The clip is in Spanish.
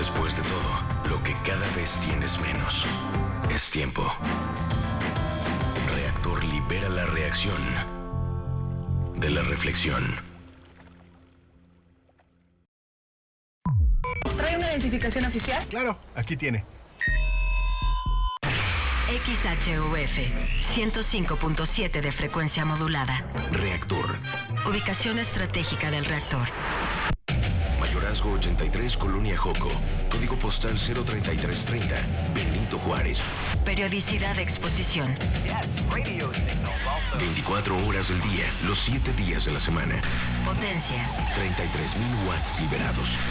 Después de todo, lo que cada vez tienes menos es tiempo. Reactor libera la reacción de la reflexión. ¿Trae una identificación oficial? Claro, aquí tiene. XHUF 105.7 de frecuencia modulada. Reactor. Ubicación estratégica del reactor. Mayorazgo 83, Colonia Joco. Código postal 03330, Benito Juárez. Periodicidad de exposición. 24 horas del día, los 7 días de la semana. Potencia. 33,000 watts liberados.